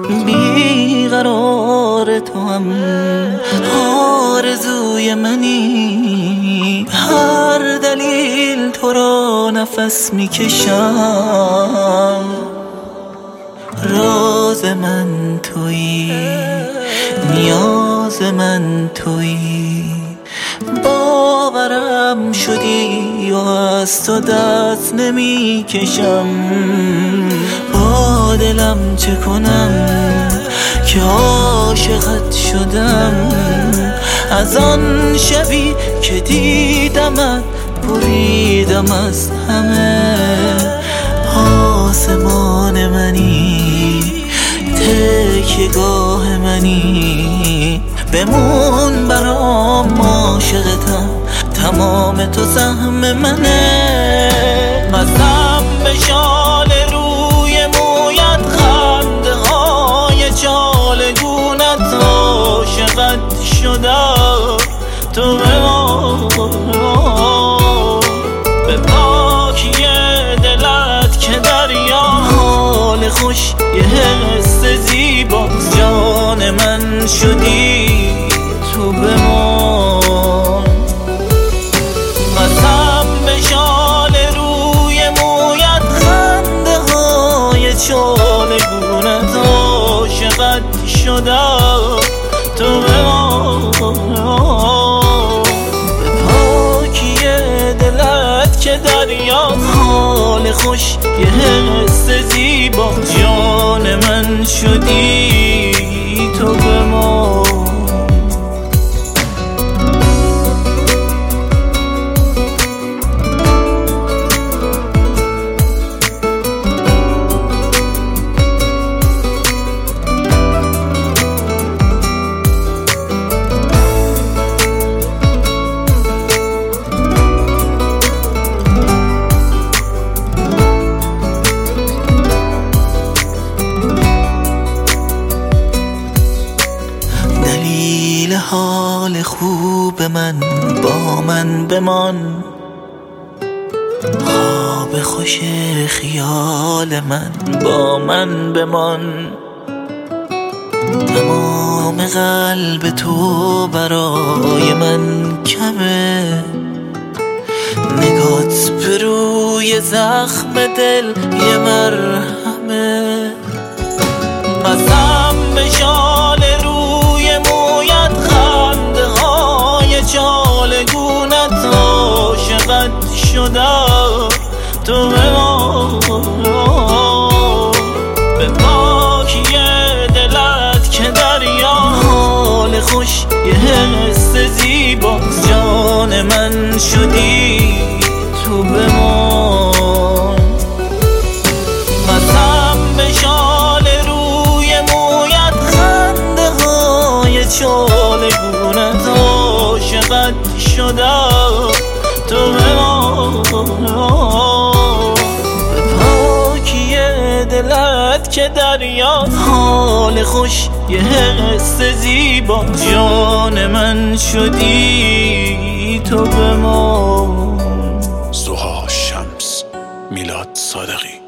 بیقرار تو هم آرزوی منی، هر دلیل تو را نفس میکشم. راز من تویی، نیاز من تویی، باورم شدی و از تو دست نمی کشم. با دلم چه کنم که عاشقت شدم، از آن شبی که دیدمت بریدم از همه. آسمان منی، تکیه‌گاه منی، بمون برام عاشقتم، تمام تو سهم منه. قسم به شال روی مویت، خنده های چالگونت، عاشقت شدم تو به پاکی دلت که دریا، حال خوش یه حس زیبا، جان من شدی تو بمان. قسم به شال روی مویت، خنده های چالگونت، عاشقت شدم تو بمان. به پاکی دلت که دریا، حال خوش یه حس زیبا، جان من شدی تو بمان. حال خوب من با من بمان، خواب خوش خیال من با من بمان. تمام قلب تو برای من کمه، نگات به روی زخم دل یه مرهمه. قسم به شال روی مویت، خنده های چالگونت، عاشقت شدم تو به پاکی دلت که دریا، حال خوش یه حس زیبا، جان من شدی تو بمان. قسم به شال روی مویت، خنده های چالگونت، عاشقت شدم تو به پاکی دلت که دریا، حال خوش یه حس زیبا، جان من شدی تو بمان. سوها شمس، میلاد صادقی.